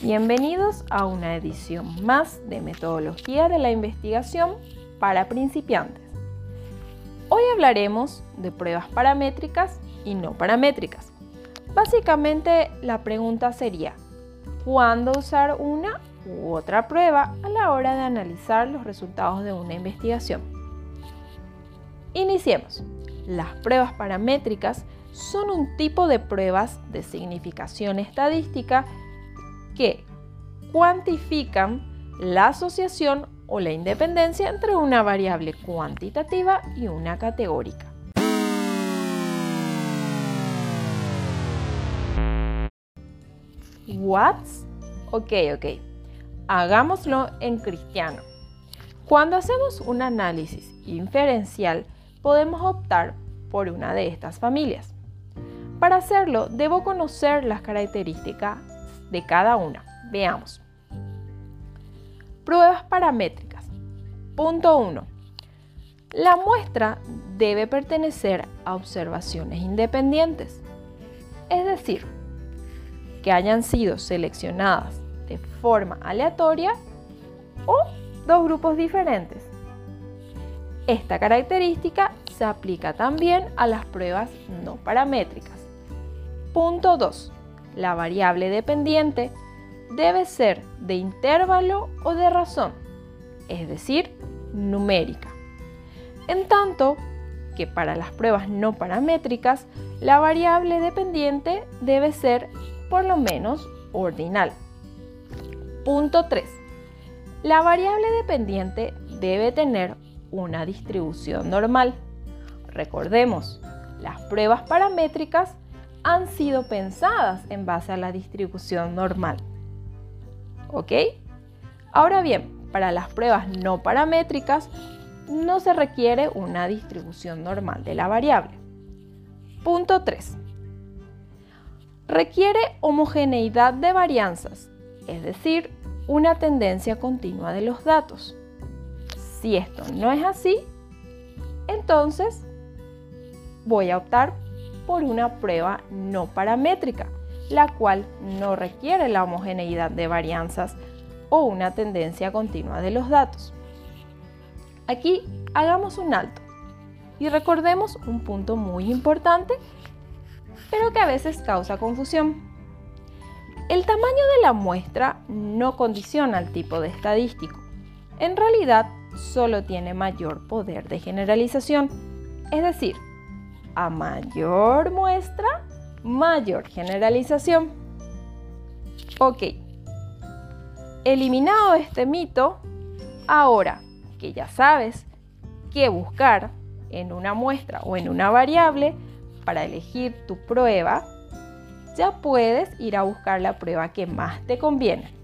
Bienvenidos a una edición más de Metodología de la Investigación para principiantes. Hoy hablaremos de pruebas paramétricas y no paramétricas. Básicamente la pregunta sería, ¿cuándo usar una u otra prueba a la hora de analizar los resultados de una investigación? Iniciemos. Las pruebas paramétricas son un tipo de pruebas de significación estadística que cuantifican la asociación o la independencia entre una variable cuantitativa y una categórica. ¿What? Ok. Hagámoslo en cristiano. Cuando hacemos un análisis inferencial, podemos optar por una de estas familias. Para hacerlo, debo conocer las características de cada una. Veamos. Pruebas paramétricas. Punto 1. La muestra debe pertenecer a observaciones independientes, es decir, que hayan sido seleccionadas de forma aleatoria o dos grupos diferentes. Esta característica se aplica también a las pruebas no paramétricas. Punto 2. La variable dependiente debe ser de intervalo o de razón, es decir, numérica. En tanto que para las pruebas no paramétricas, la variable dependiente debe ser por lo menos ordinal. Punto 3. La variable dependiente debe tener una distribución normal. Recordemos, las pruebas paramétricas han sido pensadas en base a la distribución normal. ¿Ok? Ahora bien, para las pruebas no paramétricas no se requiere una distribución normal de la variable. Punto 3. Requiere homogeneidad de varianzas, es decir, una tendencia continua de los datos. Si esto no es así, entonces voy a optar por una prueba no paramétrica, la cual no requiere la homogeneidad de varianzas o una tendencia continua de los datos. Aquí hagamos un alto y recordemos un punto muy importante, pero que a veces causa confusión. El tamaño de la muestra no condiciona el tipo de estadístico. En realidad, solo tiene mayor poder de generalización, es decir, a mayor muestra, mayor generalización. Ok, eliminado este mito, ahora que ya sabes qué buscar en una muestra o en una variable para elegir tu prueba, ya puedes ir a buscar la prueba que más te conviene.